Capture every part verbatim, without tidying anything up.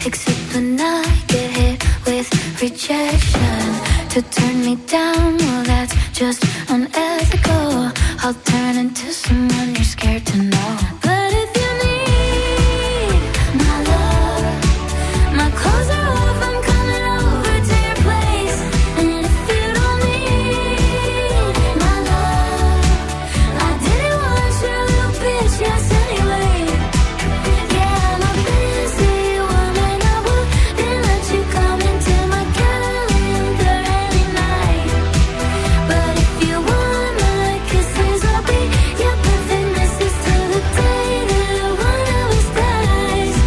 except when I get hit with rejection. To turn me down, well that's just unethical. I'll turn into someone you're scared to know. But if you need my love, my clothes are off, I'm coming over to your place. And if you don't need my love, I didn't want your little bitch, yes anyway. Yeah, I'm a busy woman, I wouldn't let you come into my calendar any night. But if you want my kisses, I'll be your perfect missus till the day that one of us dies.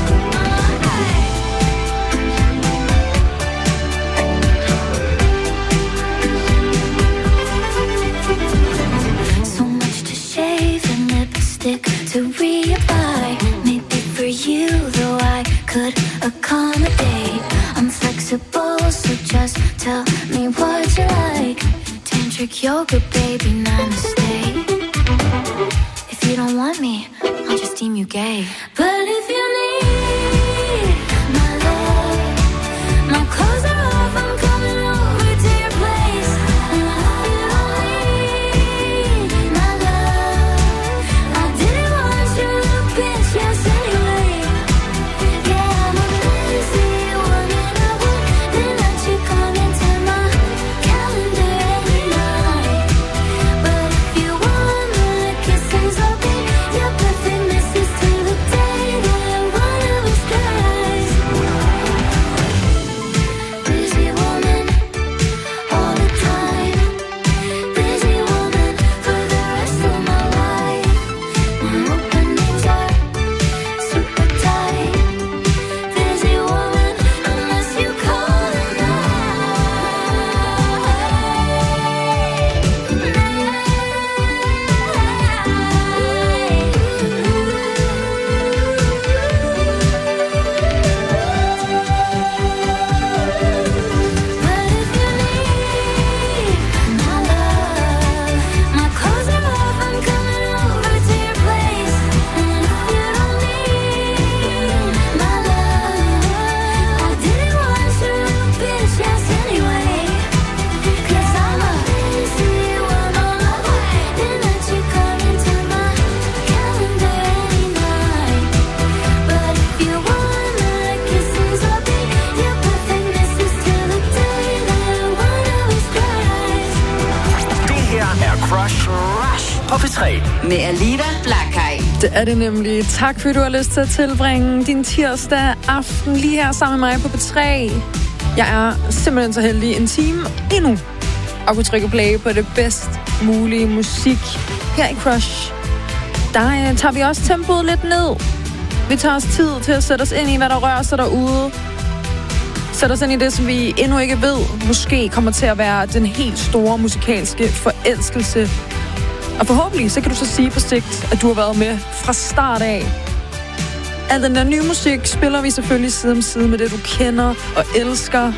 So much to shave and lipstick to reapply. Maybe for you, though I could accommodate. I'm flexible, so just tell me what you like. Tantric yoga, baby, namaste. If you don't want me, I'll just deem you gay. But if you need my love, my clothes are off, I'm coming over to your place. And if you don't need my love, I didn't want your little bitch, yes anyway. Yeah, I'm a busy woman, I wouldn't let you come into my calendar any night. But if you want my kisses, I'll be your perfect missus till the day that one of us dies. Busy woman, all the time. Busy woman for the rest of my life. My openings are super tight. Busy woman, unless you call it But if you need my love, my clothes are off, I'm coming over to your place. And if you don't need my love, I didn't want your little bitch, yes anyway. 'Cause I'm a busy woman, I wouldn't let you come into my calendar any night. But if you want my kisses, I'll be your perfect missus till the day that one of us dies. Det her er Crush Rush på P tre. Med Alida Blackaj. Det er det nemlig. Tak fordi du har lyst til at tilbringe din tirsdag aften lige her sammen med mig på P tre. Jeg er simpelthen så heldig en time endnu at kunne trykke play på det bedst mulige musik her i Crush. Der øh, tager vi også tempoet lidt ned. Vi tager os tid til at sætte os ind i, hvad der rører sig derude. Sætte os ind i det, som vi endnu ikke ved, måske kommer til at være den helt store musikalske forelskelse. Og forhåbentlig, så kan du så sige på sigt, at du har været med fra start af. Al den der nye musik spiller vi selvfølgelig side om side med det, du kender og elsker.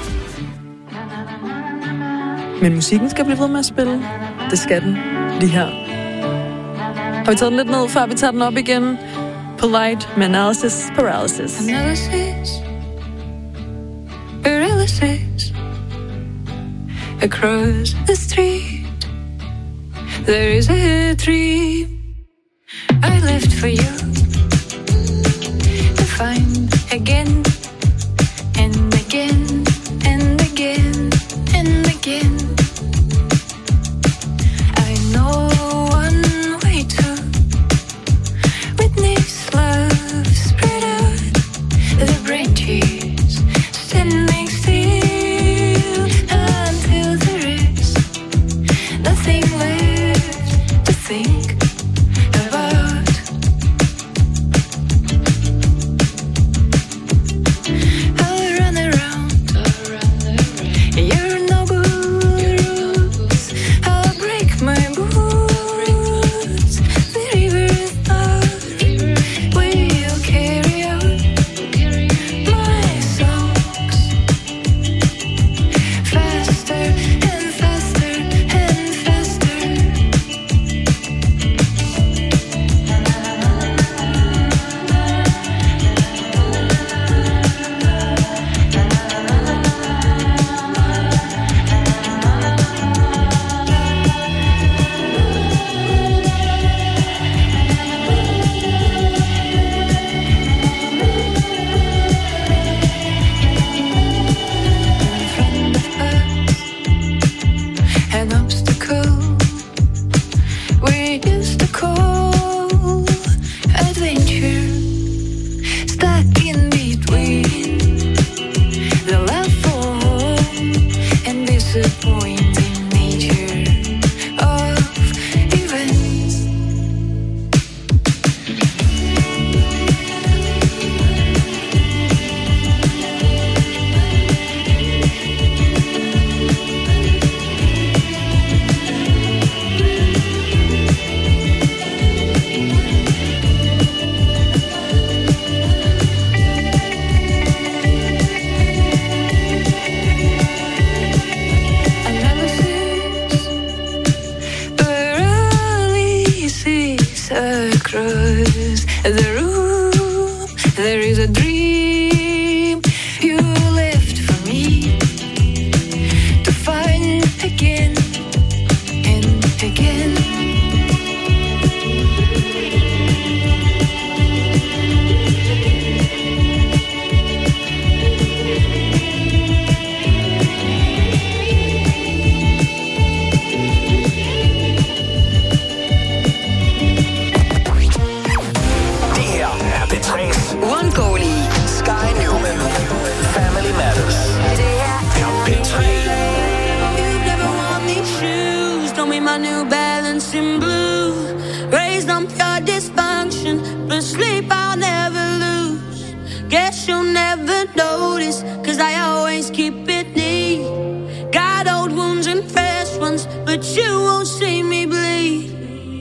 Men musikken skal blive ved med at spille. Det skal den lige her. Har vi taget den lidt ned, før vi tager den op igen? Polite med Analysis Paralysis. Analysis, paralysis. Across the street, there is a dream I left for you to find again and again and again and again. I know one way to witness love spread out the branches, standing still until there is nothing left to think about. I'll run around the room. There is a dream you left for me to find again and again. New Balance in blue, raised on pure dysfunction, but sleep I'll never lose. Guess you'll never notice, cause I always keep it neat. Got old wounds and fresh ones, but you won't see me bleed.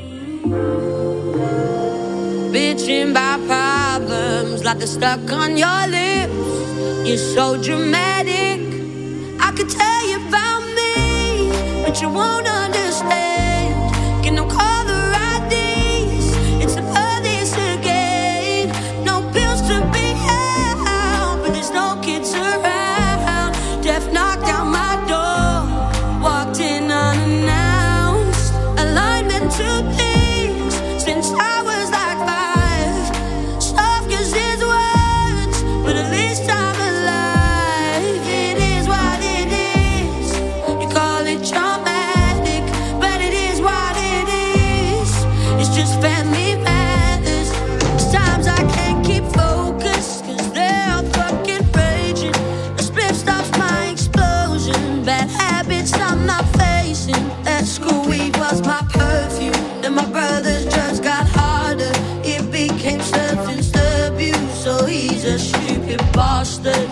Bitching by problems like they're stuck on your lips. You're so dramatic, I could tell you about me, but you won't understand. Can no call the right days? It's the police again. No pills to be had, but there's no kids around. Death knocked down my door, walked in unannounced. Alignment to things since I was like five. Soft as his words, but at least I'm alive. It is what it is. You call it traumatic, but it is what it is. It's just family matters. Sometimes I can't keep focused, cause they're fucking raging. The split stops my explosion. Bad habits I'm not facing. That school weed was my perfume, and my brother's drugs got harder. It became substance abuse, so he's a stupid bastard.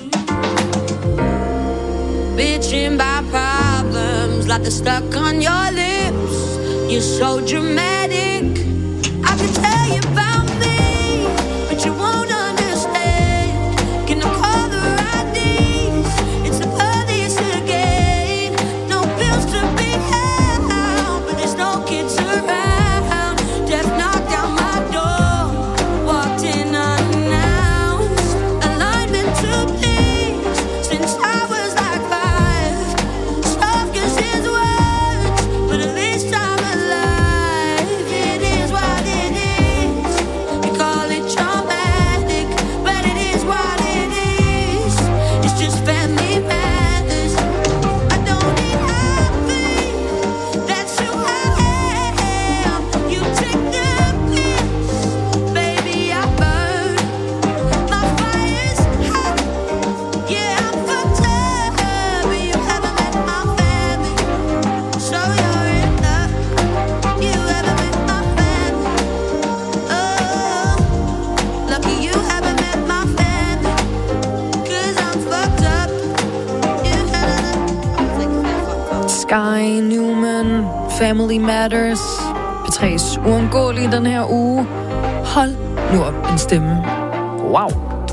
Bitching by problems like they're stuck on your lips. You're so dramatic, I could tell you about me, but you won't understand. Can I call the right days? It's the police again. No bills to be had, but there's no kids around. Death knocked down my door, walked in unannounced. Alignment to things since I was like five. Soft as his words, but at least I'm alive. It is what it is. You call it traumatic, but it is what it is. It's just family matters. I don't need happy, that's who I am. You take the piss, baby, I burn. My fire's hot, yeah, I'm fucked up. You haven't met my family, so you're in luck. You haven't met my family. Oh, lucky you haven't met my family, cause I'm fucked up. You haven't. Sky Newman, Family Matters. P tre's uundgåelige den her uge. Hold nu op en stemme. Wow.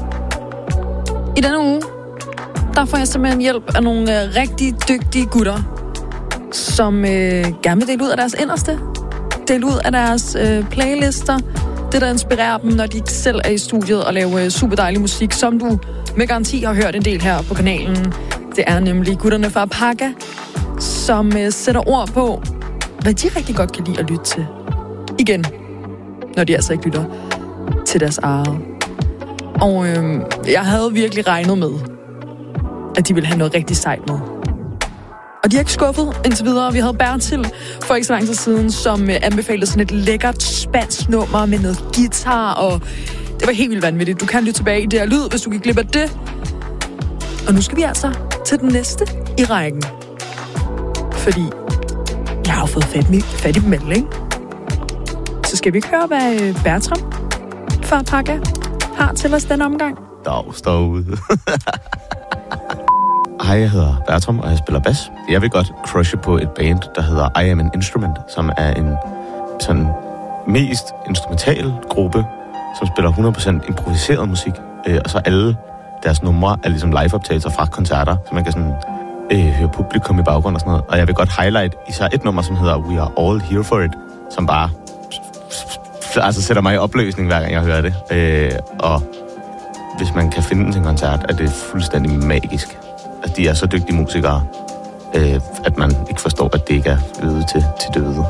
I denne uge, der får jeg simpelthen hjælp af nogle øh, rigtig dygtige gutter, som øh, gerne vil dele ud af deres inderste. Dele ud af deres øh, playlister. Det, der inspirerer dem, når de ikke selv er i studiet og laver øh, super dejlig musik, som du med garanti har hørt en del her på kanalen. Det er nemlig gutterne fra Pakka, som øh, sætter ord på, hvad de rigtig godt kan lide at lytte til. Igen, når de altså ikke lytter til deres eget. Og øh, jeg havde virkelig regnet med, at de ville have noget rigtig sejt med. Og de er ikke skuffet indtil videre. Vi havde Bertil for ikke så lang tid siden, som øh, anbefalede sådan et lækkert spansk nummer med noget guitar, og det var helt vildt vanvittigt. Du kan lytte tilbage i det her lyd, hvis du gik glip af det. Og nu skal vi altså til den næste i rækken. Fordi jeg har jo fået fat i, fat i dem alle, ikke? Så skal vi ikke høre, hvad Bertram fra Pakka har til os den omgang? Dags derude. Hej, jeg hedder Bertram, og jeg spiller bas. Jeg vil godt crushe på et band, der hedder I Am an Instrument, som er en sådan mest instrumental gruppe, som spiller hundrede procent improviseret musik. Øh, og så alle deres numre er ligesom liveoptagelser fra koncerter, så man kan sådan øh, høre publikum i baggrund og sådan noget. Og jeg vil godt highlight især et nummer, som hedder We Are All Here For It, som bare så, altså, sætter mig i opløsning, hver gang jeg hører det. Øh, og hvis man kan finde den til en koncert, er det fuldstændig magisk. At de er så dygtige musikere, øh, at man ikke forstår, at det ikke er øvet til, til døde.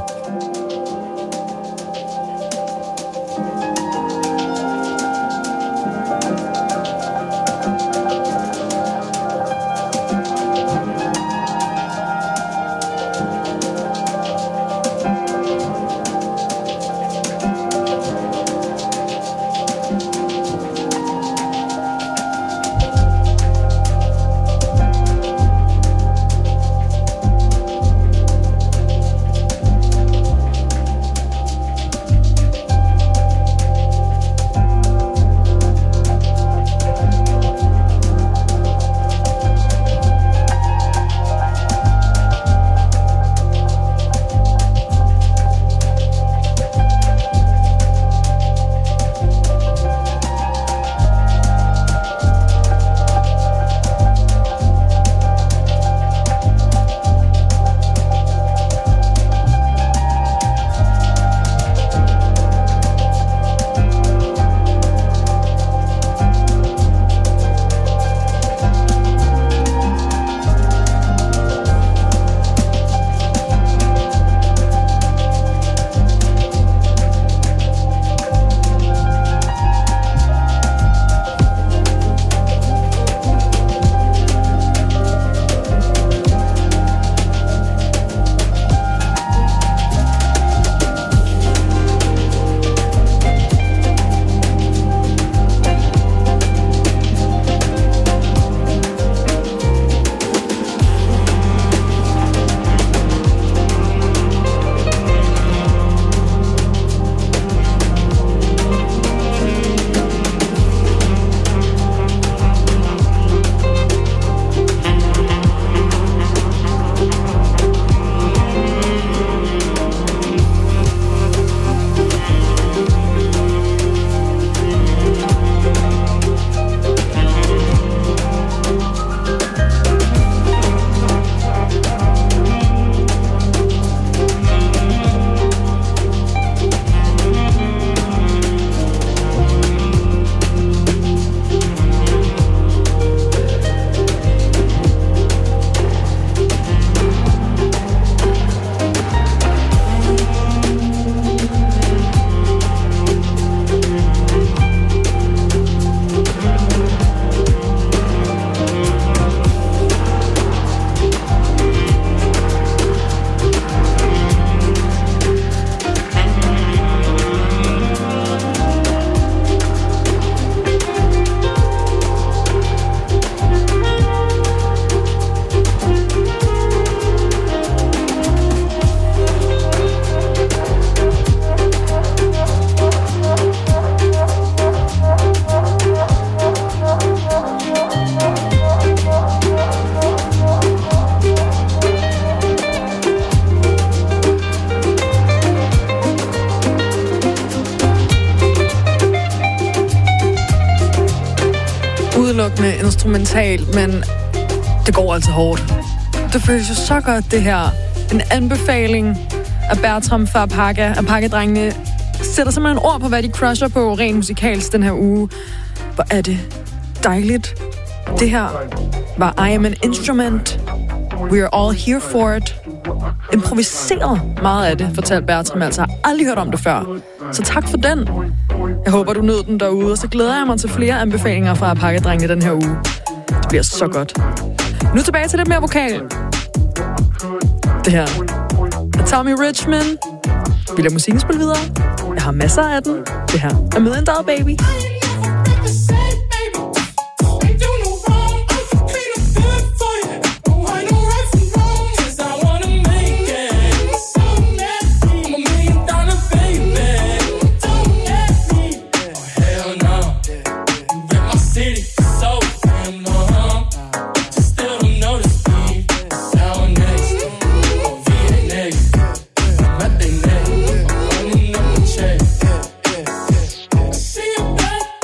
udelukkende instrumentalt, men det går altså hårdt. Det føles jo så godt, det her. En anbefaling af Bertram fra Apaka, Apaka-drengene, sætter simpelthen ord på, hvad de crusher på rent musikalsk den her uge. Hvor er det dejligt. Det her var I Am an Instrument. We are all here for it. Improviseret meget af det, fortalte Bertram altså. Jeg har aldrig hørt om det før. Så tak for den. Jeg håber, du nød den derude, og så glæder jeg mig til flere anbefalinger fra Apaka-drengene den her uge. Det bliver så godt. Nu tilbage til lidt mere vokal. Det her er Tommy Richman. Vi lader musikken spille videre. Jeg har masser af den. Det her er Million Dollar Baby. See you back.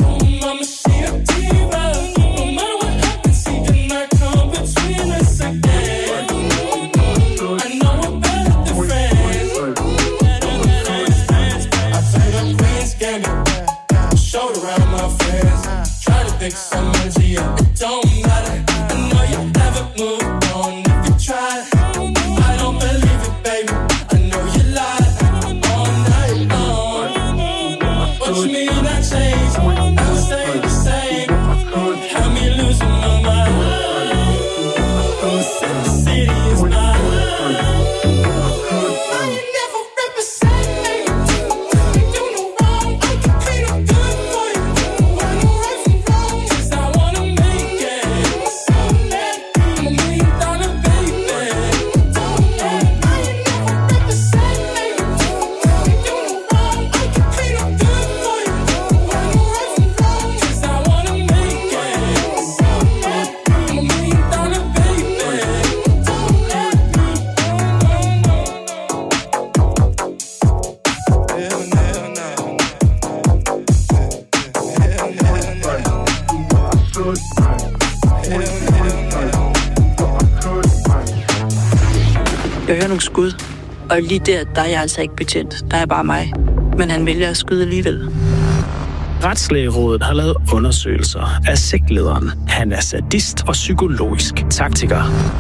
Jeg hører nogle skud, og lige der, der er jeg altså ikke betjent. Der er bare mig. Men han vælger at skyde alligevel. Retslægerådet har lavet undersøgelser af sektlederen. Han er sadist og psykologisk taktiker.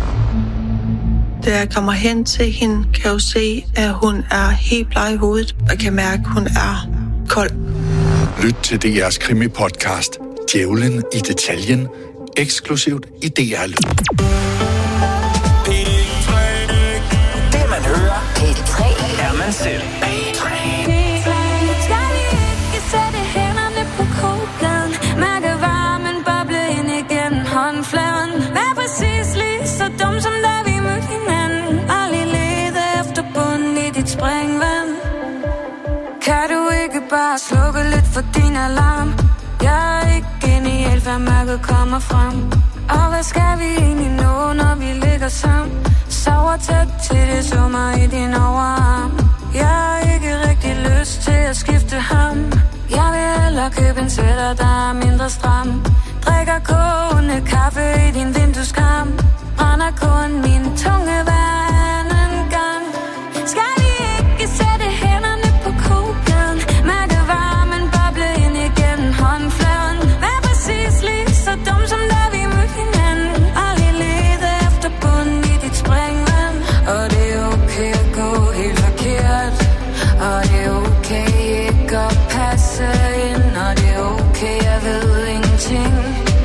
Da jeg kommer hen til hende, kan jeg jo se, at hun er helt bleg i hovedet, og kan mærke, at hun er kold. Lyt til D R's krimi-podcast, Djævlen i detaljen, eksklusivt i D R Lyd. Det man hører, P tre er man selv. P tre. Skal vi ikke sætte hænderne på kogepladen? Mærke varmen boble ind igennem håndfladen. Vær præcis lige så dum som da vi mødte hinanden. Aldrig lede efter bunden i dit springvand. Kan du ikke bare slukke lidt for din alarm? Jeg er ikke genial, før mørket kommer frem. Og hvad skal vi egentlig nå, når vi ligger sammen? Sover tæt til det summer i din overarm. Jeg har ikke rigtig lyst til at skifte ham. Jeg vil hellere købe en sweater, der er mindre stram. Drikker kogende kaffe i din vindueskarm. Brænder kun min tunge hver anden gang. Skal vi ikke sætte hænderne på kogepladen? Mærke varmen boble ind igennem håndfladen. Vær præcis lige så dum som da vi mødte hinanden. Aldrig lede efter bunden i dit springvand. Og det er okay at gå helt forkert. Og det er okay ikke at passe ind. Og det er okay, jeg ved ingenting.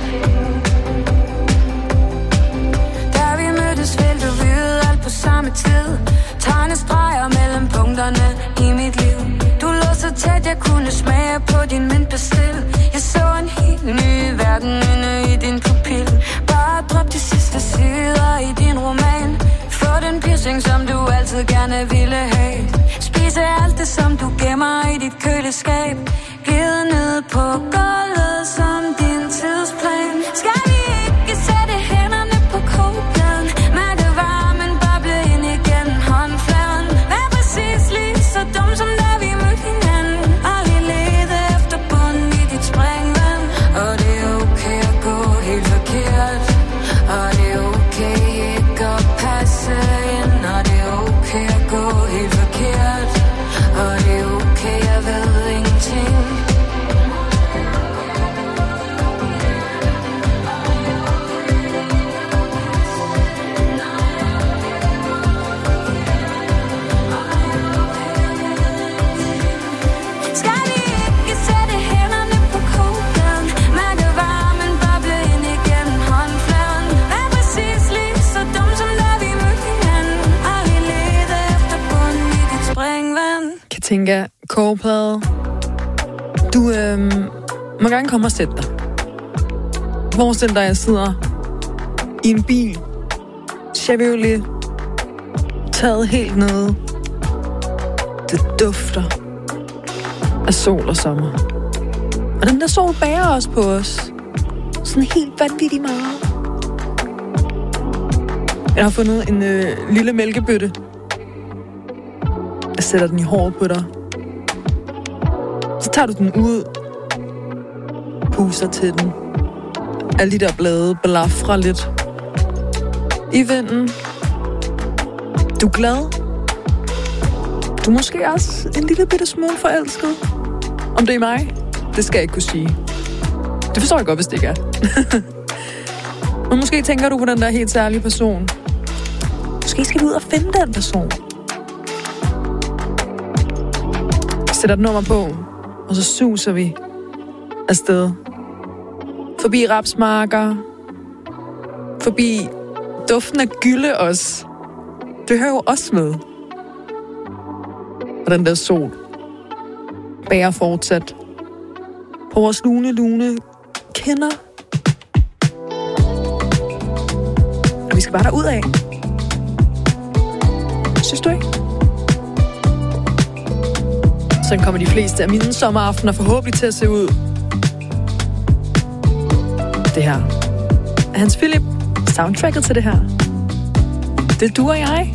Da vi mødtes, ville du vide alt på samme tid. Tegne streger mellem punkterne i mit liv. Du lå så tæt, jeg kunne smage på din mintpastil. Jeg så en helt ny verden inde i din pupil. Bare drop de sidste sider i din roman. Få den piercing, som du altid gerne ville have. Spise alt det, som du gemmer i dit køleskab. Glide ned på gulvet som din tidsplan. Skal vi ikke sætte hænderne på kogepladen? Mærke varmen boble ind igennem håndfladen. Vær præcis lige så dum som da vi mødte hinanden. Aldrig lede efter bunden i dit springvand. Og det er okay at gå helt forkert. Og det er okay ikke at passe ind. Og det er okay at gå helt forkert. Og det er okay, jeg ved ingenting. Skal vi ikke sætte hænderne på kogepladen? Mærke varmen boble ind igennem håndfladen. Vær præcis lige så dum som da vi mødte hinanden. Aldrig lede efter bunden i dit springvand. Katinka, kogeplade. Du øhm, må gerne komme og sætte dig. Forestil dig, at jeg sidder i en bil. Chevrolet. Taget helt nede. Det dufter af sol og sommer. Og den der sol bærer også på os. Sådan helt vanvittigt meget. Jeg har fundet en øh, lille mælkebøtte. Jeg sætter den i håret på dig. Så tager du den ud. Puster til den. Alle de der blade blafrer lidt i vinden. Du er glad. Du er måske også en lille bitte smule forelsket. Om det er mig, det skal jeg ikke kunne sige. Det forstår jeg godt, hvis det ikke er. Men måske tænker du på den der helt særlige person. Måske skal vi ud og finde den person. Sætter et nummer på, og så suser vi afsted. Forbi rapsmarker, forbi Duften af gylde også. Det hører jo også med. Og den der sol bærer fortsat på vores lune, lune kinder. Og vi skal bare derud af. Synes du ikke? Sådan kommer de fleste af mine sommeraftener forhåbentlig til at se ud. Det her er Hans Philip, soundtracket til det her. Det er du og jeg.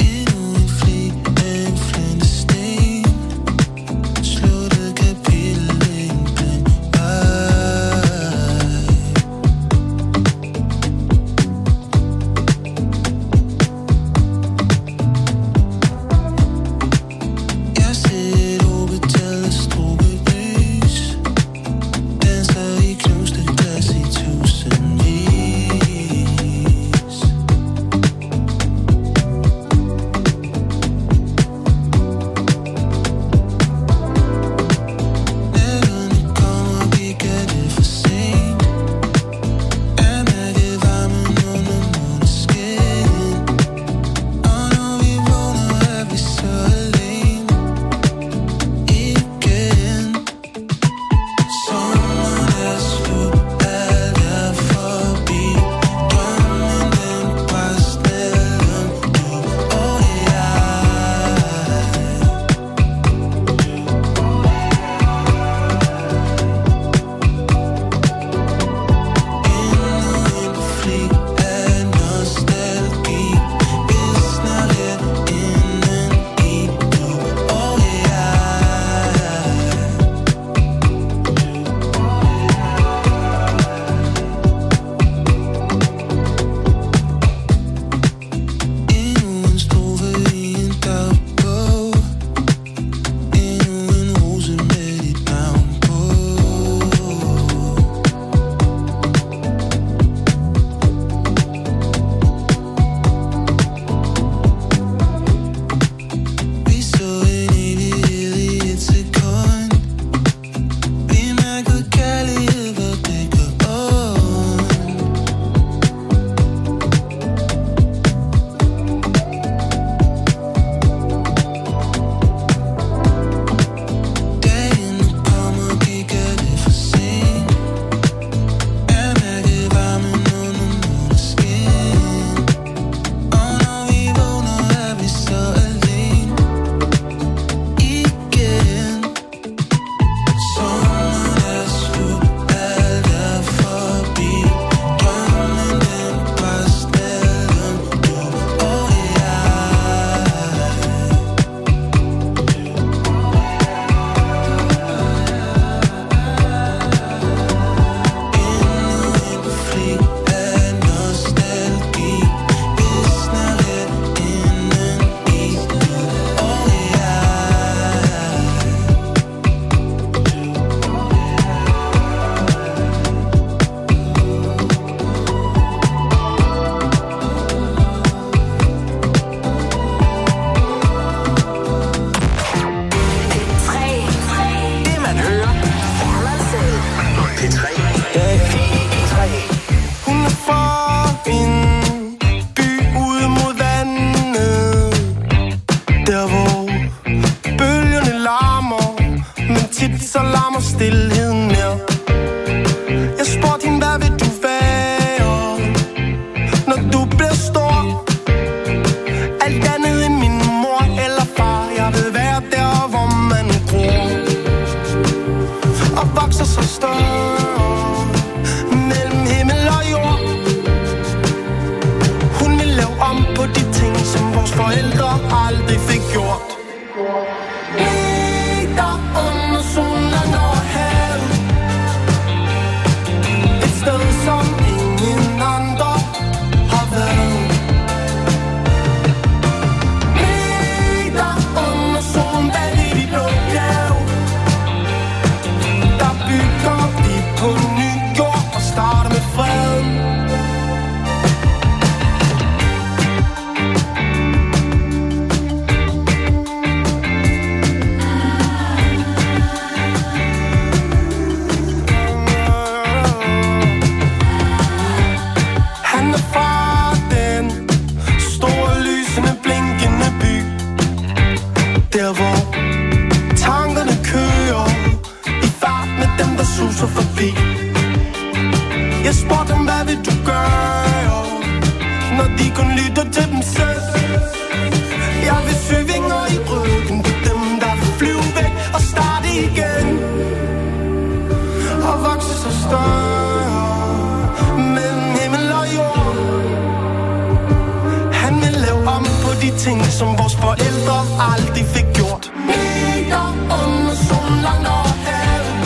de ting, som vores forældre aldrig fik gjort. Meter under solen langt over havet.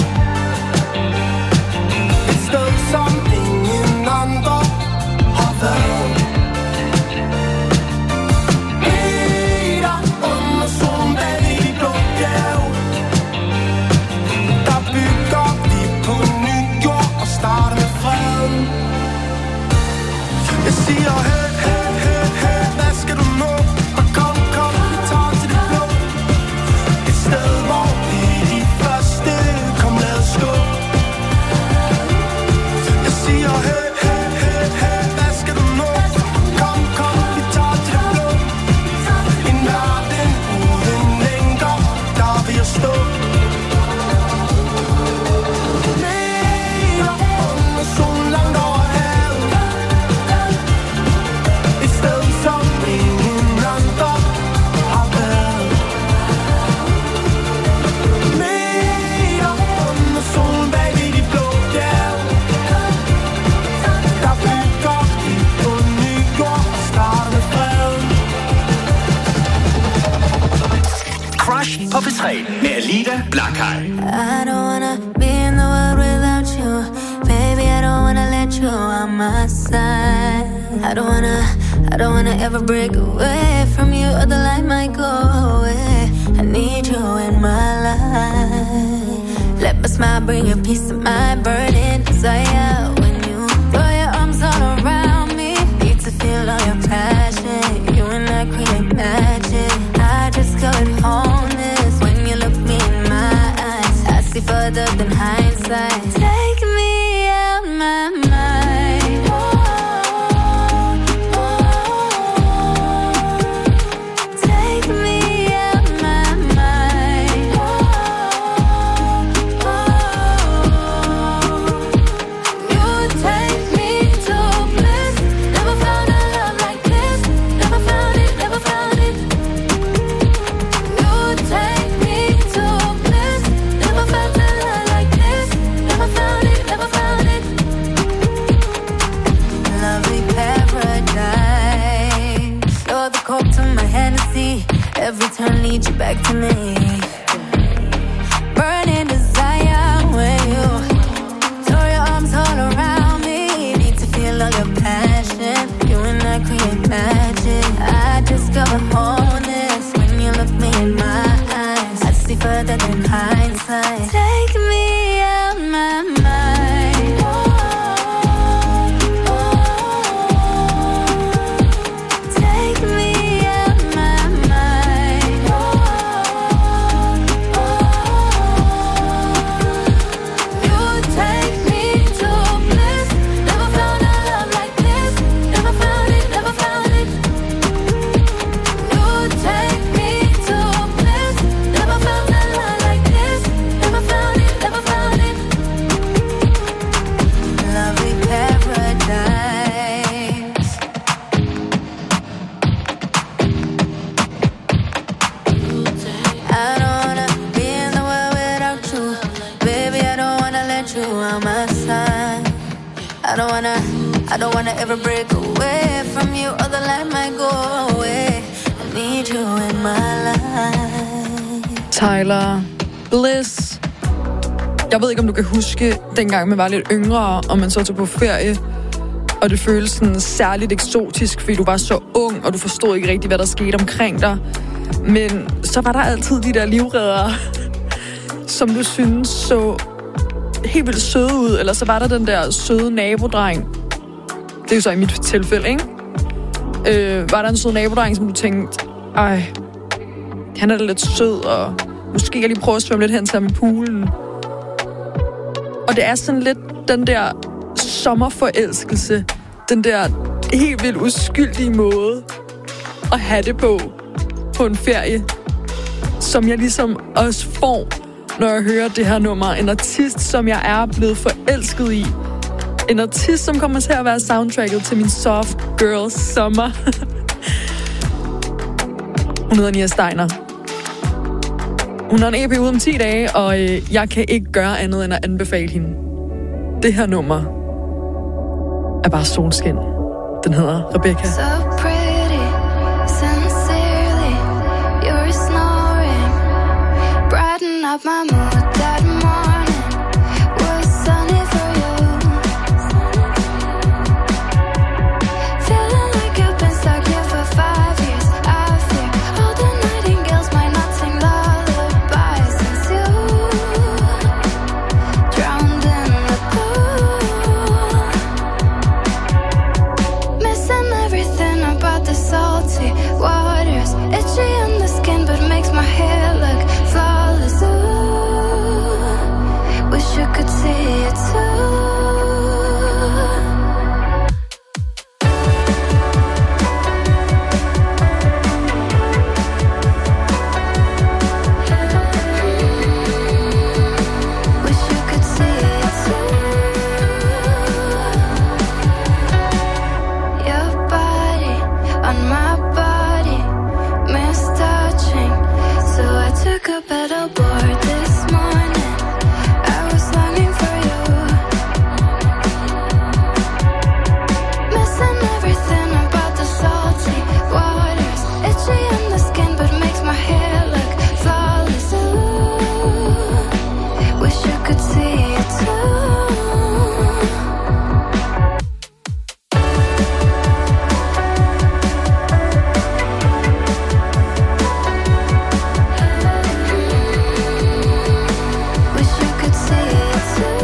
Et sted, som ingen andre har været. Meter under solen bag de blå bjerge. Der bygger vi på ny jord og starter med freden. Jeg siger hey, hey, hey, hey, hvad skal du nå? Og kom, kom, vi tager til det blå. Et sted, hvor vi de første kom, lad os gå. Jeg siger hey, hey, hey, hey, hvad skal du nå? Kom, kom, vi tager til det blå. En verden uden længder, der vil jeg stå. Meter under solen langt over havet. Et sted, som ingen andre har været. Meter under solen bag ved de blå bjerge. Der bygger vi på ny jord og starter med freden. Crush på P tre med Alida Blakhaj. I don't wanna be in the world without you. Baby, I don't wanna let you on my side. I don't wanna, I don't wanna ever break away from you, or the light might go away. I need you in my life. Let my smile bring you peace to my burning desire. When you throw your arms all around me, need to feel all your passion. You and I create magic. I just couldn't hold this when you look me in my eyes. I see further than hindsight. Take me out my mind. Oh, oh, oh. Take me out my mind. Oh, oh, oh. You take me to bliss. Never found a love like this. Never found it, never found it. You take me to bliss. Never felt a love like this. Never found it, never found it. Lovely paradise. You're the coke to my Hennessy. Every turn leads you back to me. Burning desire when you throw your arms all around me. Need to feel all your passion. You and I create magic. I discover wholeness when you look me in my eyes. I see further than hindsight. Take me out my mind. Oh, oh, oh. Take me out my mind. Oh, oh, oh. You take me to bliss. Never found a love like this. Never found it, never found it. You take me to bliss. Never found a love like this. Never found it, never found it. Lovely paradise. I don't wanna be in the world without you. Baby, I don't wanna let you on my side. I don't wanna, I don't wanna ever break away from you, or the light might go away. I need you in my life. Tyler, Bliss. Jeg ved ikke, om du kan huske, dengang man var lidt yngre, og man så tog på ferie, og det føltes sådan særligt eksotisk, fordi du var så ung, og du forstod ikke rigtig, hvad der skete omkring dig. Men så var der altid de der livreddere, som du synes så helt vildt søde ud, eller så var der den der søde nabodreng. Det er jo så i mit tilfælde, ikke? Øh, var der en sød nabodreng, som du tænkte, ej, han er da lidt sød, og måske jeg lige prøve at svømme lidt hen til ham i poolen. Og det er sådan lidt den der sommerforelskelse, den der helt vildt uskyldige måde at have det på, på en ferie, som jeg ligesom også får, når jeg hører det her nummer. En artist, som jeg er blevet forelsket i. En artist, som kommer til at være soundtracket til min soft girl sommer. Hun hedder Nia Steiner. Hun har en E P ude om ti dage, og øh, jeg kan ikke gøre andet end at anbefale hende. Det her nummer er bare solskin. Den hedder Rebecca. So pretty, sunset. up my mood that morning was sunny for you. Feeling like you've been stuck here for five years. I fear all the nightingales might not sing lullabies since you drowned in the pool. Missing everything about the salty waters. Itchy on the skin but makes my hair look flawless. Ooh, wish you could see it too. Wish you could see it too. Your body on my body, missed touching. So I took a pedal board this morning. I was longing for you. Missing everything about the salty waters. Itchy on the skin but makes my hair look flawless. Ooh, wish you could see it too. Wish you could see it too.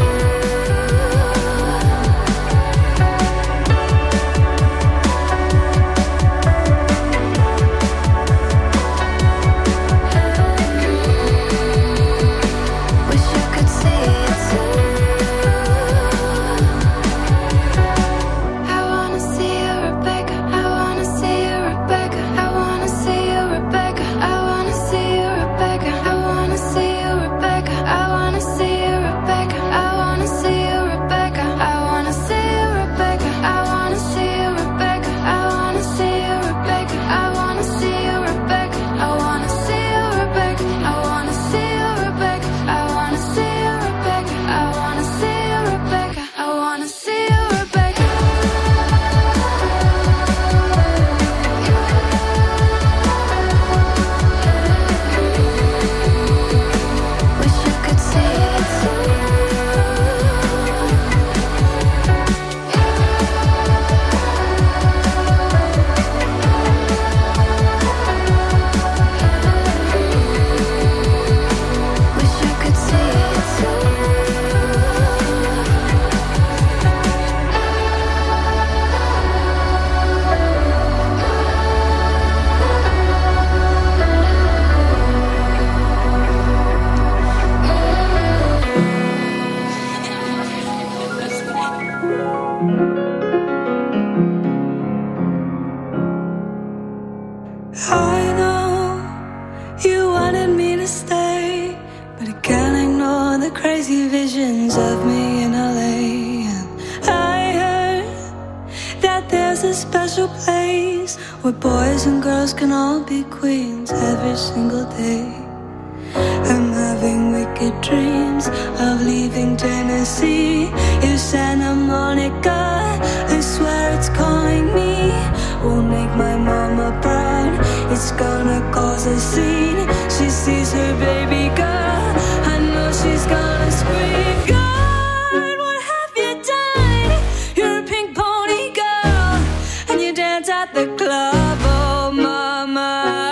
Wish you could see it too. I wanna see you, Rebecca. I wanna see you, Rebecca. I wanna see you, Rebecca. I wanna see you, Rebecca. I wanna see you, Rebecca. I wanna see you, Rebecca. I wanna see you, Rebecca. I wanna see you, Rebecca. I wanna see you, Rebecca. I wanna see you, Rebecca. I wanna see you, Rebecca. I wanna see you, Rebecca. I wanna see you, Rebecca. I wanna see you, Rebecca. I wanna see you, Rebecca. I wanna see you, Rebecca. Wish you could see it too. Wish you could see it too. I know you wanted me to stay, but I can't ignore the crazy visions of me in L A. And I heard that there's a special place where boys and girls can all be queens every single day. I'm having wicked dreams of leaving Tennessee. You Santa Monica, I swear it's calling me. Won't make my mama proud, it's gonna cause a scene. She sees her baby girl, I know she's gonna scream. God, what have you done? You're a pink pony girl, and you dance at the club. Oh mama,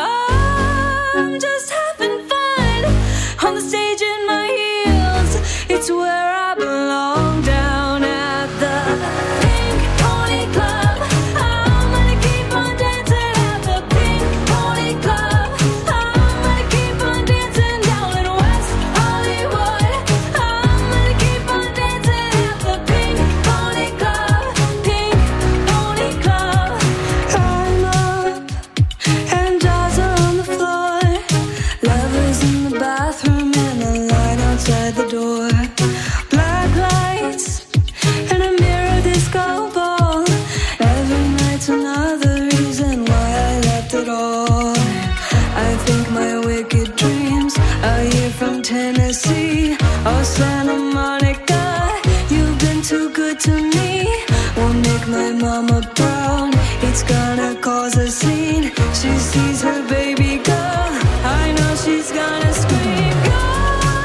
I'm just having fun on the stage in my heels. It's where I belong, down at the Pink Pony Club. I'm gonna keep on dancing at the Pink Pony Club. I'm gonna keep on dancing down in West Hollywood. I'm gonna keep on dancing at the Pink Pony Club. Pink Pony Club. I'm up and dolls are on the floor. Lovers in the bathroom and a line outside the door. Black lights and a mirror disco ball. Every night's another reason why I left it all. I think my wicked dreams are here from Tennessee. Oh Santa Monica, you've been too good to me. Won't make my mama proud, it's gonna cause a scene. She sees her baby girl, I know she's gonna scream. God,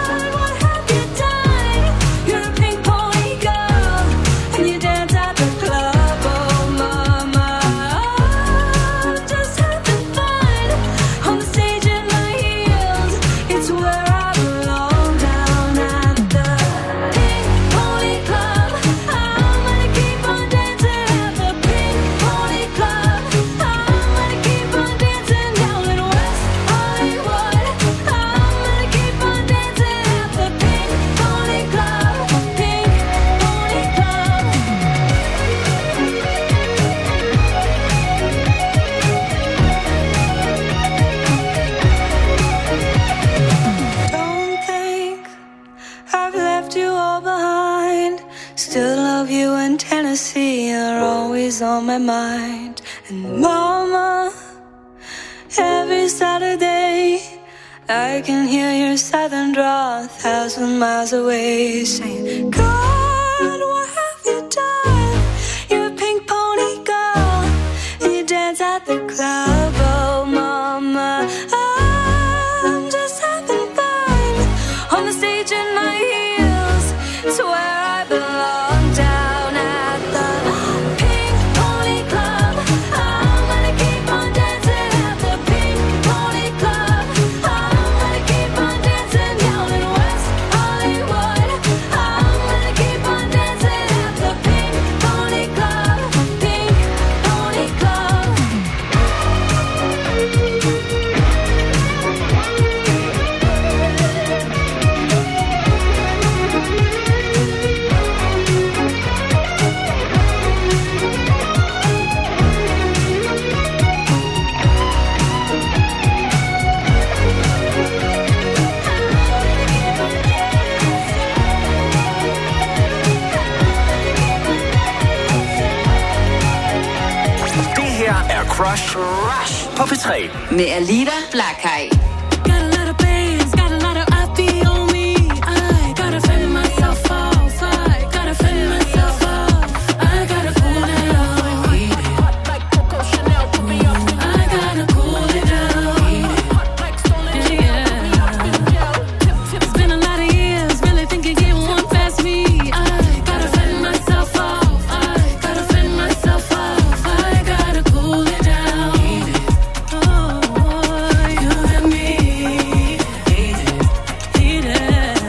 my mind. And mama, every Saturday I can hear your southern drawl a thousand miles away, saying, God, what have you done? You're a pink pony girl, and you dance at the club. Oh mama, I'm just having fun on the stage in my heels. It's where I belong, down at the Pink Pony Club. I'm gonna keep on dancing at the Pink Pony Club. I'm gonna keep on dancing down in West Hollywood. I'm gonna keep on dancing at the Pink Pony Club. Pink Pony Club. Det her er Crush Rush på P tre. Med Alida Blackeye. Got a lot of bands, got a lot of I P on me. I gotta fend myself off. I gotta fend myself off. I gotta cool it down. I gotta cool it down. Yeah. It's been a lot of years, really think you get one past me. I gotta fend myself off. I gotta fend myself off. I gotta cool it down. Oh, you and me. Need it.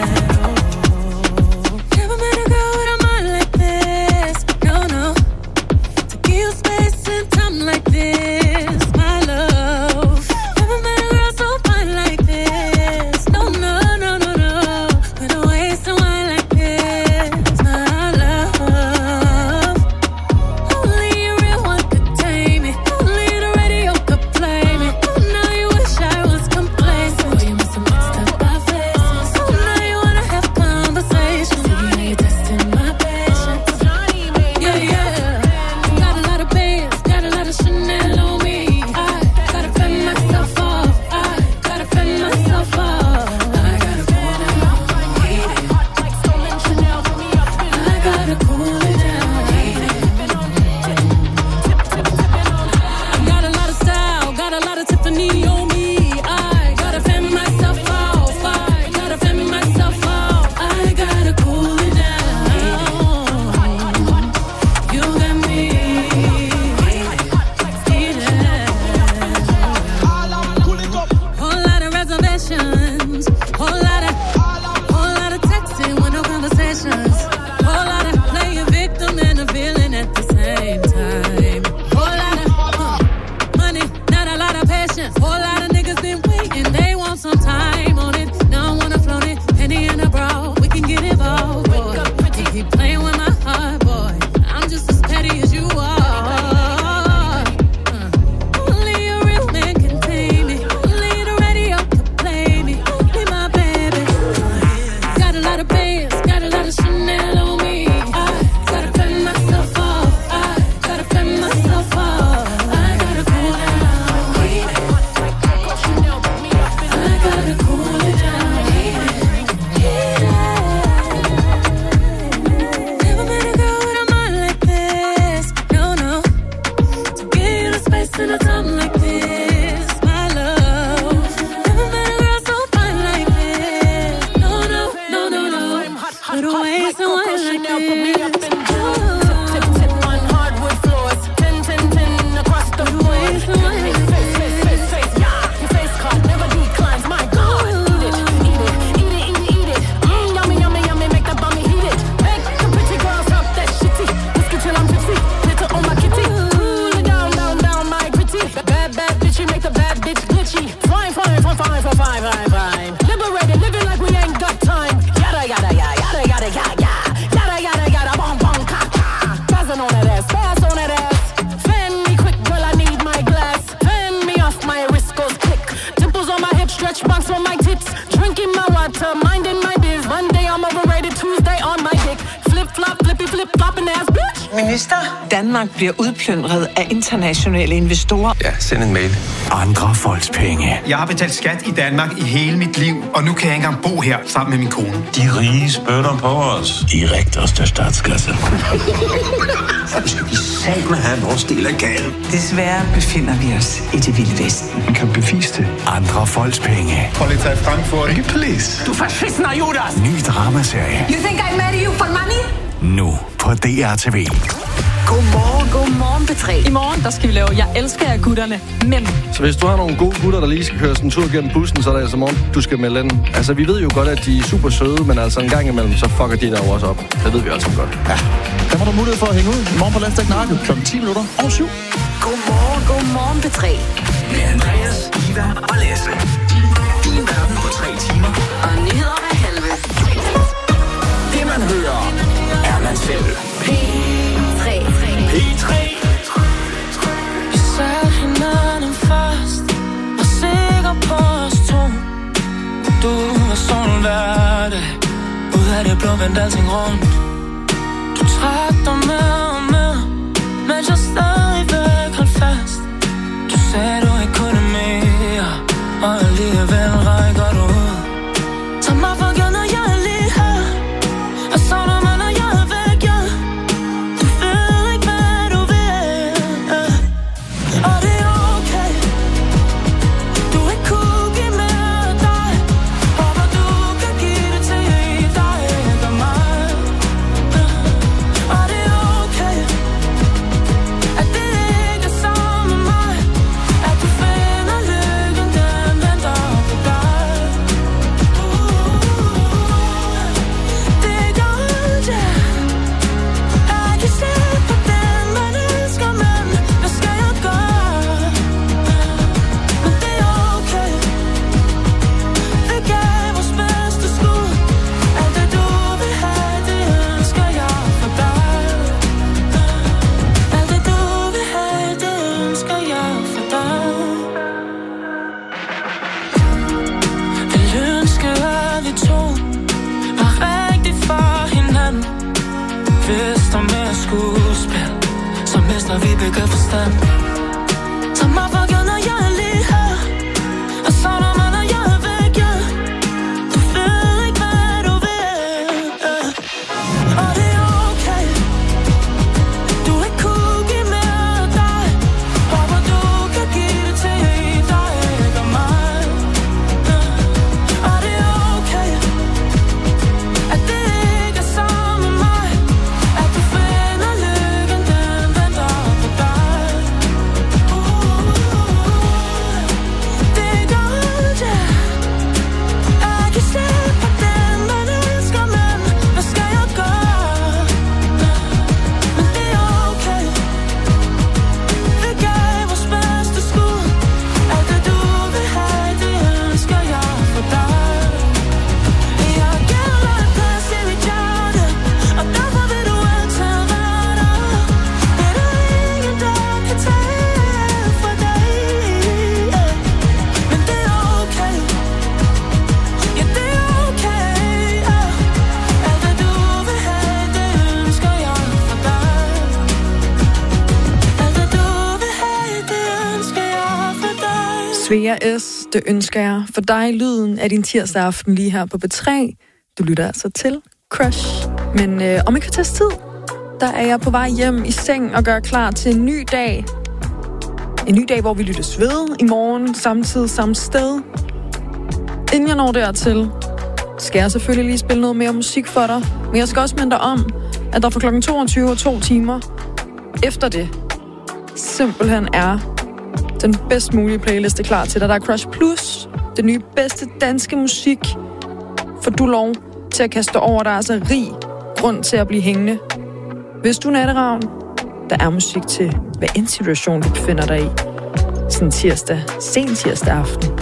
Never met a girl with a mind like this. No, no. To give space and time like this, my love. Never met a girl so fine like this. No, no, no, no, no. With a waist and wine like this, my love. Only a real one could tame me. Only the radio could play me. Oh, now you wish I was complacent. Oh, you must have mixed up our faces. Oh, now you wanna have conversations. See, you're testing my patience. Yeah, yeah. Got a lot of bands, got a lot of Chanel on me. I gotta fend myself off. I gotta fend myself off. I gotta cool it down. I gotta cool it down. Got a lot of style, got a lot of Tiffany on me. I gotta fend myself off. I gotta fend myself off. I gotta cool it down. You got me. Whole lot of reservations, whole lot of, whole lot of texting with no conversations, whole lot of playing victim and a villain at the same time. Whole lot of huh, money, not a lot of patience. Whole lot of niggas been waiting, they want some time on it. Now I wanna float it, penny in a bra, we can get involved, boy. You keep playing with my heart, boy. I'm just as petty as you are. Uh, Only a real man can tame me. Only the radio can play me. Only my baby. Got a lot of bands, got a lot of Chanel on me. I gotta fend myself off. I gotta fend myself off. I gotta cool it down. I gotta cool it down. Never met a girl with a mind like this. No, no. To give you the space and a time like this, my love. Never met a girl so fine like this. No, no, no, no, no. With a waist and wine like this. Tip, tip on hardwood floors. Ten, ten, ten across the board. Waist and wine like Face, face, face, face, yeah. Your face card never declines. My God, eat it, eat it, eat it, eat it, eat it. Mm, yummy, yummy, yummy, make that bummy heat it. Make the pretty girls drop that shitty. Whiskey till I'm tipsy, glitter on my kitty. Cool it down, down, down, my gritty. Bad, bad bitchy, make the bad bitch glitchy. Fine, fine, fine, fine, fine, fine, fine, fine. Liberated, living like we ain't got time. Yada, yada, yada, yada, yada, yada, yada, yada, yada, bong, bong, ka, ka. Passing on that ass, pass on that ass. Fan me quick, girl, I need my glass. Fan me off, my wrist goes click. Dimples on my hips, stretch marks on my tits. Drinking my water, minding my biz. Monday I'm overrated, Tuesday on my dick. Flip flop, flippy flip flopping ass bitch. Minister, Danmark bliver udplyndret af internationale investorer. Ja, send en mail. Andre folks penge. Jeg har betalt skat i Danmark i hele mit liv, og nu kan jeg ikke engang bo her sammen med min kone. De rige spytter på os. I rigtigste statskasse. Så skal vi satme have vores del af gaden. Desværre befinder vi os i det vilde vesten. Man kan bevise det. Andre folks penge. Polizei Frankfurt. Ikke police. Du verschissener Judas! Ny dramaserie. You think I marry you for money? Nu på D R T V. Godmorgen, godmorgen P tre. I morgen, der skal vi lave Jeg elsker jer gutterne, men... Så hvis du har nogle gode gutter, der lige skal køre sådan en tur gennem bussen, så er det altså morgen, du skal melde ind. Altså, vi ved jo godt, at de er super søde, men altså en gang imellem, så fucker de der jo også op. Det ved vi altså godt. Ja. Der må du mulighed for at hænge ud i morgen på Landstækkende Radio klokken ti minutter og syv. Godmorgen, godmorgen P tre. Med Andreas, Ida og Lasse. Din verden på tre timer. Og nyheder med helvede. Det man hører, er man selv. P tre. P tre. Vi satte hinanden fast og sikker på os to. Du var sådan hverdag. Ud af det blå vendte alting rundt. Du trak dig med og med, mens jeg stadigvæk holdt fast. Du sagde du ikke kunne mere, og alligevel rækker du ud. Tag mig for givet, når jeg er lige her, og savner mig, når jeg er væk, ja. Du ved ikke, hvad du vil, ja. Og det er okay. Du ikke kunne give mere af dig. Håber du kan give det til dig, ikke mig, ja. Og det er okay, at det ikke er sammen med mig. At du finder lykken, den venter på dig. Det er godt, ja. Jeg kan se på den, man elsker, men hvad skal jeg gøre? Men det er okay. Vi gav vores bedste skud. Alt det du vil have, det ønsker jeg for dig. Alt det du vil have, det ønsker jeg for dig. Vil ønske, at vi to var rigtig for hinanden. Hvis der er mere skuespil, så mister vi begge forstand. Tag mig for givet, når jeg er lige her, og savner mig, når jeg er væk, ja. Du ved ikke, hvad du vil, ja. Og det er okay. Du ikke kunne give mere af dig. Håber du kan give det til dig, ikke mig, ja. Og det er okay, at det ikke er sammen med mig. At du finder lykken, den venter på dig. Det er godt, ja. Jeg kan se på den, man elsker, men hvad skal jeg gøre? Men det er okay. Vi gav vores bedste skud. Alt det du vil have, det ønsker jeg for dig. Jeg gælder en plads i mit hjerte, og derfor vil du altid være der. Det er der ingen, der kan tage fra dig, ja. Men det er okay. Ja, det er okay, ja. Alt det du vil have, det ønsker jeg for dig. Alt det du vil have, det ønsker jeg for dig. Svea S, det ønsker jeg for dig. Lyden af din tirsdag aften lige her på P tre. Du lytter altså til Crush. Men øh, om et kvarters tid, der er jeg på vej hjem i seng og gør klar til en ny dag. En ny dag, hvor vi lyttes ved i morgen, samtidig samme sted. Inden jeg når dertil, skal jeg selvfølgelig lige spille noget mere musik for dig. Men jeg skal også minde dig om, at der fra klokken toogtyve og to timer efter det simpelthen er den bedst mulige playliste klar til dig. Der er Crush Plus, det nye bedste danske musik. For du lov til at kaste over, der er så rig grund til at blive hængende. Hvis du er natteravn, der er musik til hver en situation, du befinder dig i. Sådan tirsdag, sen tirsdag aften.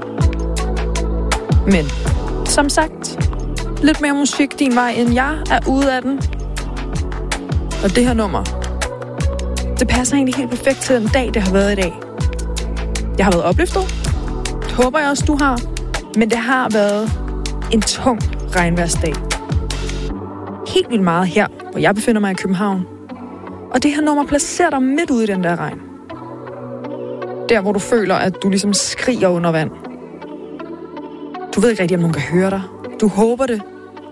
Men som sagt, lidt mere musik din vej, end jeg er ude af den. Og det her nummer, det passer egentlig helt perfekt til den dag, det har været i dag. Jeg har været opløftet. Det håber jeg også, du har. Men det har været en tung regnværsdag. Helt vildt meget her, hvor jeg befinder mig i København. Og det her nummer placerer dig midt ude i den der regn. Der, hvor du føler, at du ligesom skriger under vand. Du ved ikke rigtig, om nogen kan høre dig. Du håber det.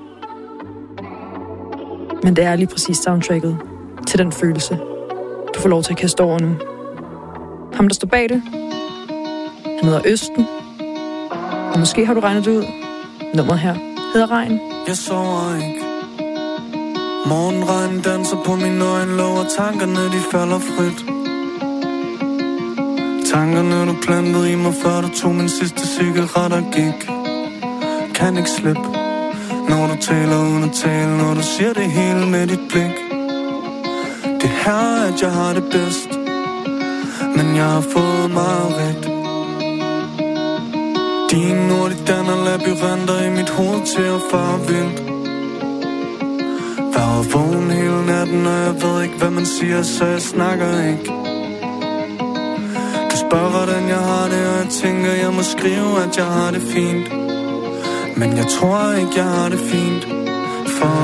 Men det er lige præcis soundtracket til den følelse, du får lov til at kaste over nu. Ham, der står bag det, han hedder Østen. Og måske har du regnet det ud. Nummeret her hedder Regn. Jeg sover ikke. Morgenregn danser på mine øjenlåg, og tankerne de falder frit. Tankerne du plantede i mig, før du tog min sidste cigaret og gik. Kan ikke slippe, når du taler uden at tale, når du siger det hele med dit blik. Det her, at jeg har det bedst, men jeg har fået meget ret. Dine ord, de danner labyrinter i mit hoved til at fare vildt. Været vågen hele natten, og jeg ved ikke, hvad man siger, så jeg snakker ikke. Du spørger, hvordan jeg har det, og jeg tænker, jeg må skrive, at jeg har det fint. Men jeg tror ikke, jeg har det fint. For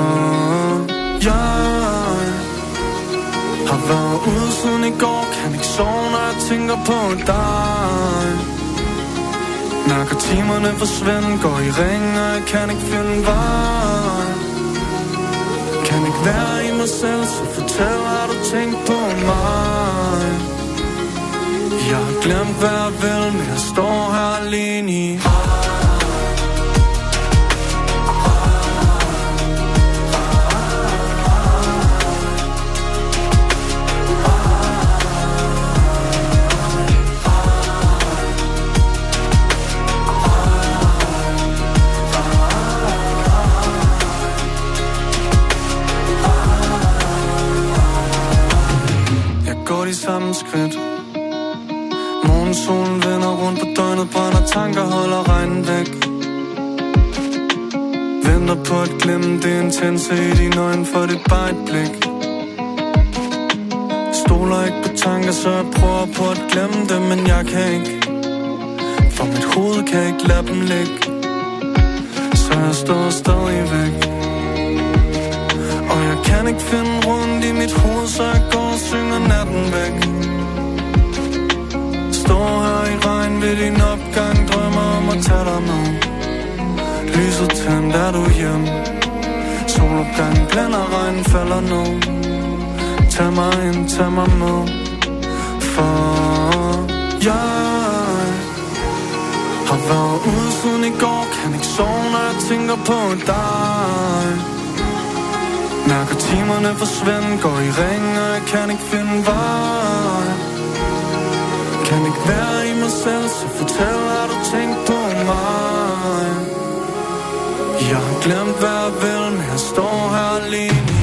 jeg har været ude siden i går, kan ikke sove, når jeg tænker på dig. Mærker timerne forsvinde, går i ring, og jeg kan ikke finde vej. Kan ikke være i mig selv, så fortæl, har du tænkt på mig? Jeg har glemt, hvad jeg vil, men jeg står her alene i. De samme skridt. Morgensolen vender rundt på døgnet, brænder tanker, holder regnen væk. Venter på at glemme det intense i dine øjne, for det er bare et blik. Stoler ikke på tanker, så jeg prøver på at glemme dem, men jeg kan ikke. For mit hoved kan ikke lade dem ligge. Så jeg står stadig væk. Og jeg kan ikke finde rundt i mit hoved, så jeg går og synger natten væk. Står her i regn ved din opgang, drømmer om at tage dig med. Lyset tændt, er du hjemme. Solopgangen blænder, regnen falder ned. Tag mig ind, tag mig med. For jeg har været ude siden i går, kan ikke sove, når jeg tænker på dig. Mærker timerne forsvinde, går i ring, og jeg kan ikke finde vej. Kan ikke være i mig selv, så fortæl, har du tænkt på mig? Jeg har glemt, hvad jeg vil, men jeg står her alene i.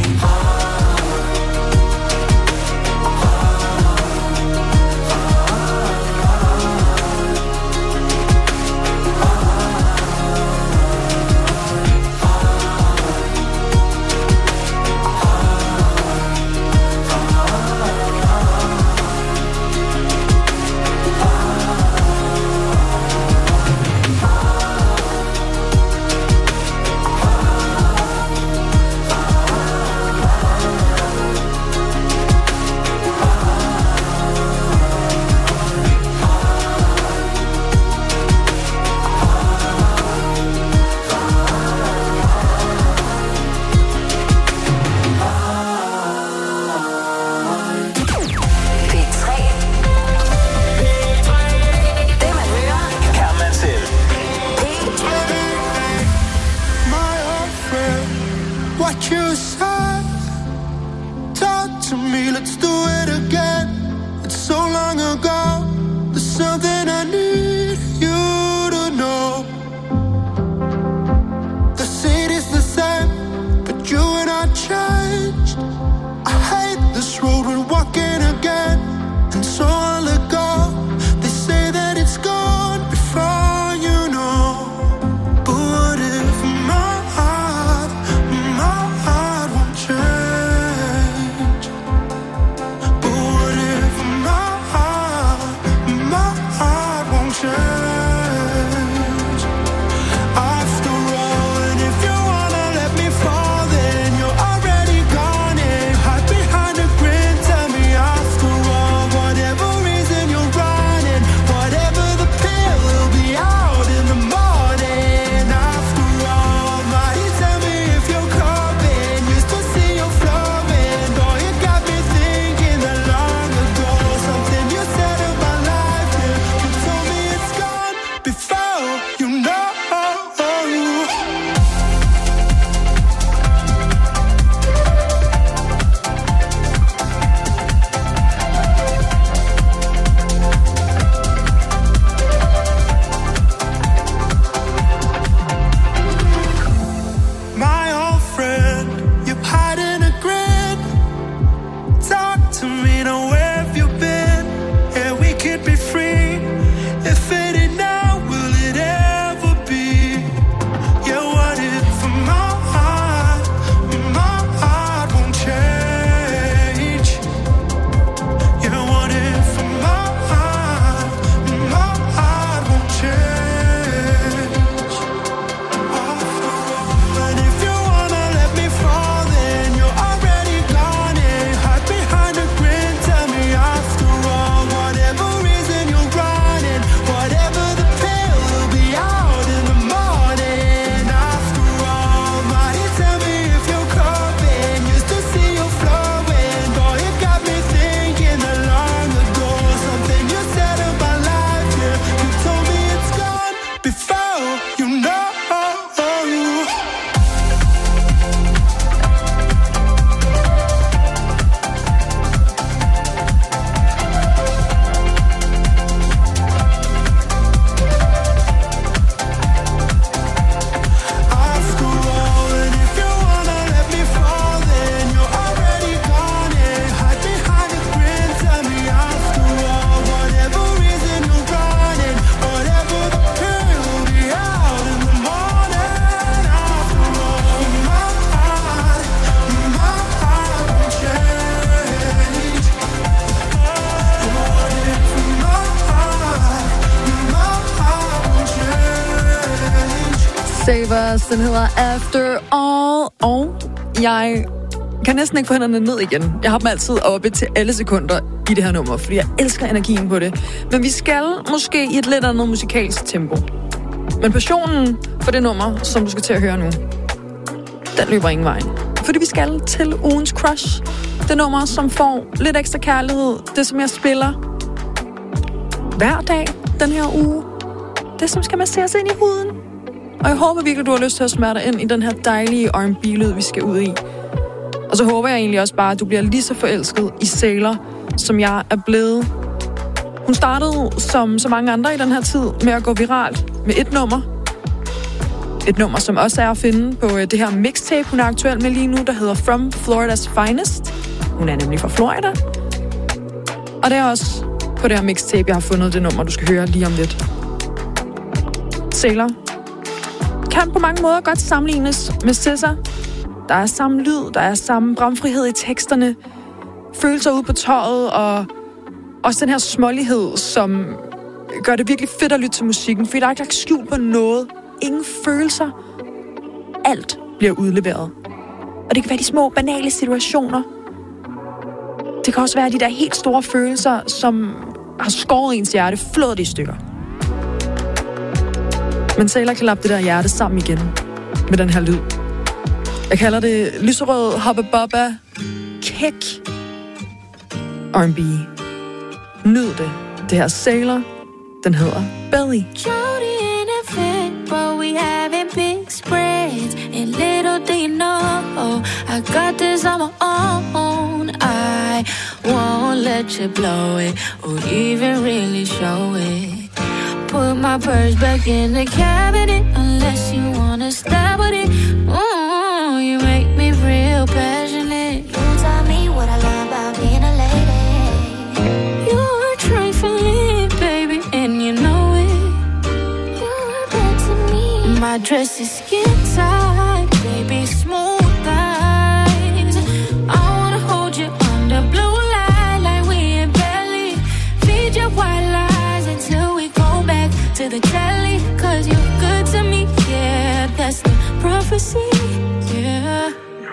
Savers, den hedder After All. Og jeg kan næsten ikke få hænderne ned igen. Jeg har dem altid oppe til alle sekunder i det her nummer, fordi jeg elsker energien på det. Men vi skal måske i et lidt andet musikalsk tempo. Men passionen for det nummer, som du skal til at høre nu, den løber ingen vejen. Fordi vi skal til ugens crush. Det nummer, som får lidt ekstra kærlighed. Det, som jeg spiller hver dag den her uge. Det, som skal masseres ind i huden. Og jeg håber virkelig, du har lyst til at smøre dig ind i den her dejlige R and B-lyd, vi skal ud i. Og så håber jeg egentlig også bare, at du bliver lige så forelsket i Sailor, som jeg er blevet. Hun startede, som så mange andre i den her tid, med at gå viralt med et nummer. Et nummer, som også er at finde på det her mixtape, hun er aktuel med lige nu, der hedder From Florida's Finest. Hun er nemlig fra Florida. Og det er også på det her mixtape, jeg har fundet det nummer, du skal høre lige om lidt. Sailor kan på mange måder godt sammenlignes med S Z A. Der er samme lyd, der er samme bramfrihed i teksterne, følelser ude på tøjet, og også den her smålighed, som gør det virkelig fedt at lytte til musikken, fordi der er ikke lagt skjul på noget. Ingen følelser. Alt bliver udleveret. Og det kan være de små, banale situationer. Det kan også være de der helt store følelser, som har skåret ens hjerte, flået det i stykker. Men Sailor kan lappe det der hjerte sammen igen med den her lyd. Jeg kalder det lyserød Hubba Bubba Kæk R and B. Nyd det. Det her Sailor, den hedder Belly. Jody in a fit, but we having big spreads. And little do you know, I got this on my own. I won't let you blow it, or even really show it. Put my purse back in the cabinet, unless you wanna stab with it. Ooh, you make me real passionate. You tell me what I love about being a lady. You're trifling, baby, and you know it. You're good to me. My dress is skin tight, baby, smooth thighs. I wanna hold you under blue light like we in belly. Feed your white lies until we go back to the telly. Cause you're good to me, yeah, that's the prophecy, yeah.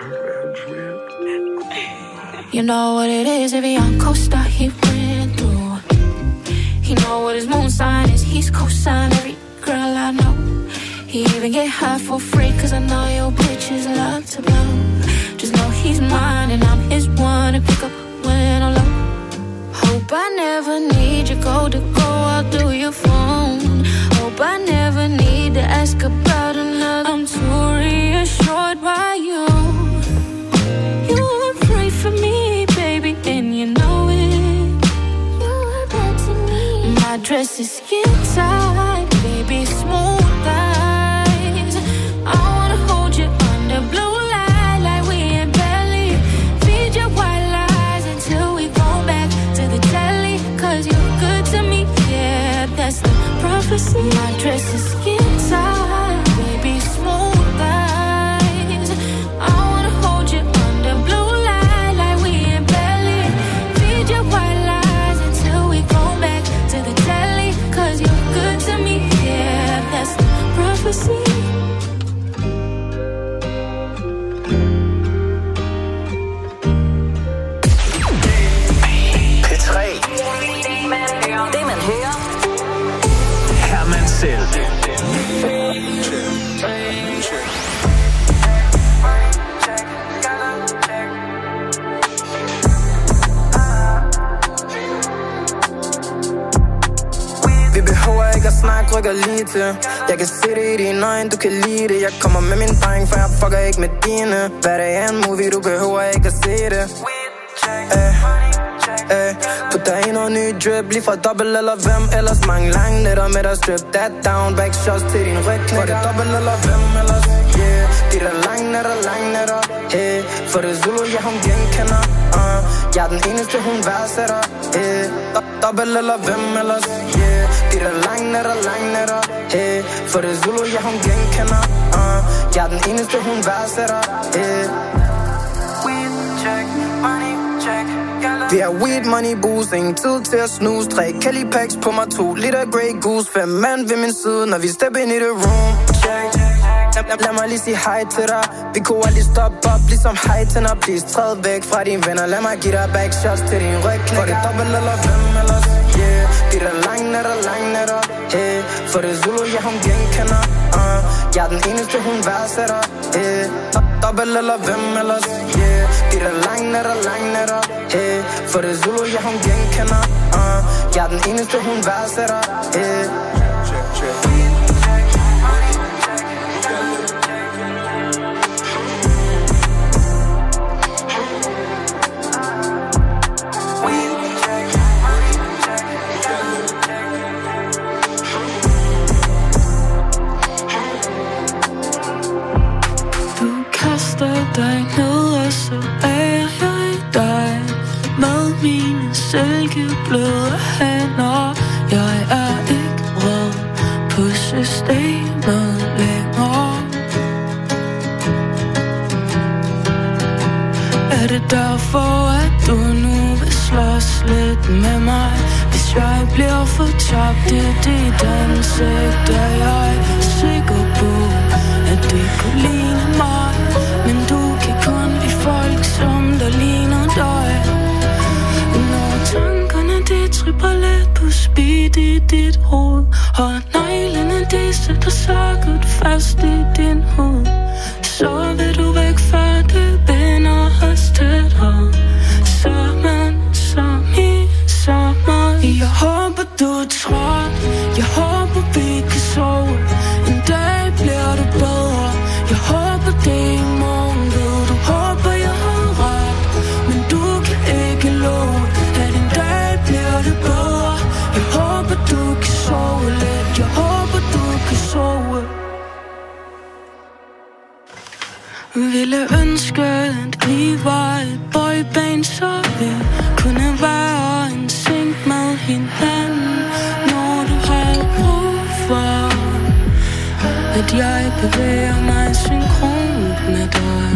You know what it is, every young co-star he went through. He know what his moon sign is, he's co-sign every girl I know. He even get high for free, cause I know your bitches love to blow. Just know he's mine and I'm his one to pick up when I'm low. Hope I never need you go to go out through your phone. Hope I never need to ask about another. I'm too reassured by you. You would pray for me, baby, and you know it. You are bad to me. My dress is skin tight, baby, smooth thighs. I wanna hold you under blue light like we in belly. Feed your white lies until we go back to the telly. Cause you're good to me, yeah, that's the prophecy. My dress is skin tight, baby, smooth thighs. I wanna hold you under blue light like we in belly. Feed your white lies until we go back to the telly. Cause you're good to me, yeah, that's the prophecy. P tre. Det man hører. Herman selv. Vi behøver ikke at snakke, rykker lige til. Jeg kan se det i dine øjne, du kan lide det. Jeg kommer med min dreng, for jeg fucker ikke med dine. Hvad det er en movie, du behøver ikke at se det. Eh, eh, put dig i noget ny drip, lige fra dobbelt eller hvem. Ellers mange lange nætter med dig, strip that down. Back shots til din ryg, knækker. For det dobbelt eller hvem ellers, yeah. De der lange nætter, lange nætter, hey. For det Zulu, ja hun genkender, uh. Jeg er den eneste, hun værdsætter, hey. Dobbelt eller hvem ellers, yeah. De der lange nætter, lange nætter, hey. For det Zulu, ja hun genkender, uh. Jeg er den eneste, hun værdsætter, hey. Vi har weed, money, booze, ingen tid til at snuse. Tre Kelly packs på mig, to liter Grey Goose. Fem mand ved min side, når vi step ind i det room. Check. lad, lad mig lige sige hej til dig. Vi kunne aldrig stoppe op, ligesom hej til når please. Træd væk fra dine venner, lad mig give dig backshots til din ryg. For det dobbelt eller hvem ellers, yeah. De der lange nætter, lange nætter, hey. For det Zulu, ja hun genkender, uh. Jeg er den eneste hun værdsætter, hey. Dobbelt eller hvem ellers, yeah. De der lange nætter, lange nætter, hey. For det Zulu, ja hun genkender, uh. Jeg er den eneste hun værdsætter, hey. Check, check. dig ned, og så er jeg dig. Med mine silkebløde hænder. Jeg er ikke rød på systemet længere. Er det derfor, at du nu vil slås lidt med mig? Hvis jeg bliver fortabt i dit ansigt, er jeg sikker på, at det kunne ligne mig. Men du kan kun lide folk, som der ligner dig. Når tankerne de tripper lidt på speed i dit hoved, og neglene de sætter sig godt fast i din hud, så vil du væk fra det binder os tættere. Sammen, sammen i sommer. Jeg håber du er træt. Jeg håber vi kan sove. En dag bliver det bedre. Jeg håber det er i morgen. Ved du håber jeg har ret, men du kan ikke love, at en dag bliver det bedre. Jeg håber du kan sove lidt. Jeg håber du kan sove. Ville ønske, at vi var et boyband, så vi kunne være en seng med hinanden. Når du har brug for, at jeg bevæger mig synkront med dig.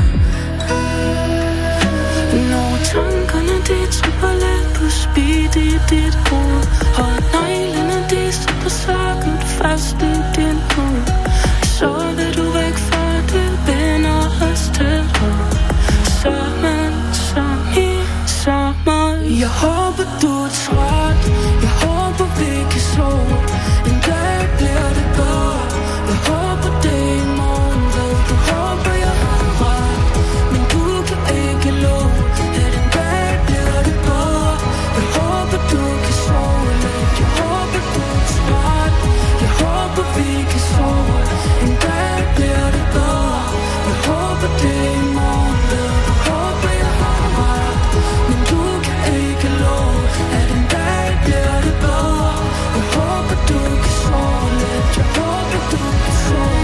Når tankerne de tripper lidt på speed i dit hoved, og neglene de sætter sig godt fast i din hud, så vil du væk fra det binder os tættere. Sammen, sammen i sommer. Jeg håber du er træt. Jeg håber vi kan sove. En dag bliver det bedre. Jeg håber det er i morgen. Ved du håber jeg har ret, men du kan ikke love, at en dag bliver det bedre. Jeg håber du kan sove lidt. Jeg håber du er træt. Jeg håber vi kan sove. En dag bliver det bedre. Jeg håber det er i morgen. Ved du håber jeg har ret, men du kan ikke love, at en dag bliver det bedre. Jeg håber du kan sove lidt. Jeg håber du kan sove.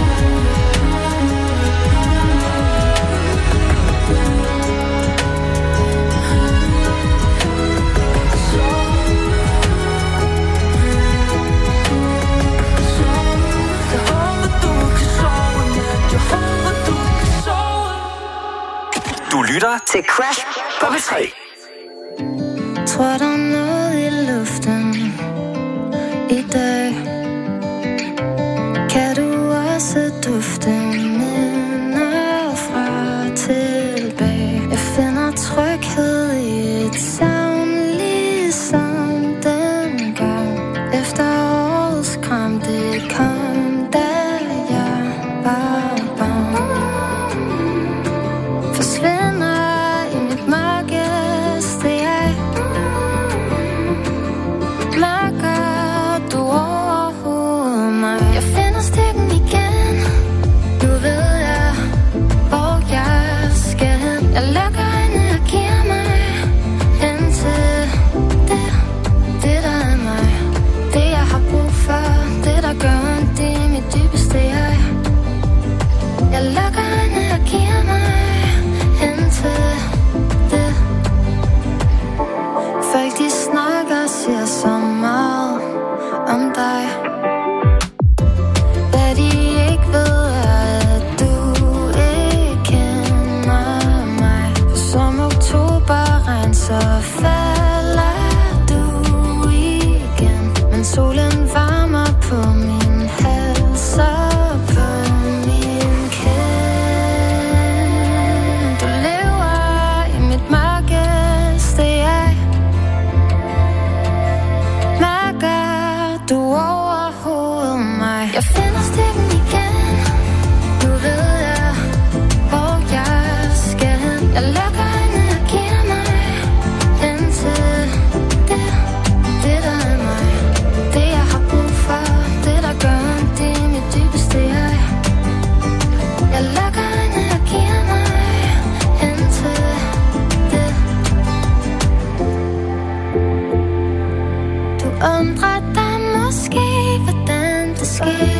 Du lytter til Crash på P tre. Tror der er noget i luften i dag? Kan du også dufte minder fra tilbage? Jeg finder tryghed i et savn, ligesom dengang. Efter årets kram, det kom, da jeg var barn. Forsvinder i mit mørkeste jeg. Mørker du overhovedet mig? Jeg finder stikken igen. Nu ved jeg, hvor jeg skal hen. Jeg lukker øjnene og giver mig hen til det, det der er mig. Det jeg har brug for, det der gør ondt i mig. again.